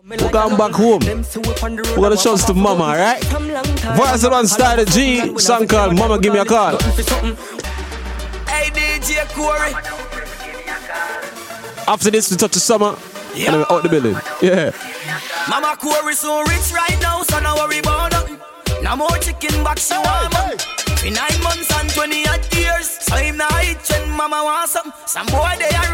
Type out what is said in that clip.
We're going back home. We're gonna show to Mama, alright? Voice of one style G, song called Mama Give Me a Call. Hey DJ Corey. After this, we touch the summer. And then we're out the building. Yeah. Mama Corey so rich right now, so no worry about nothing. No more chicken box, she want man. For 9 months and 20 odd years, so him not eat when Mama wants something. Some boy they are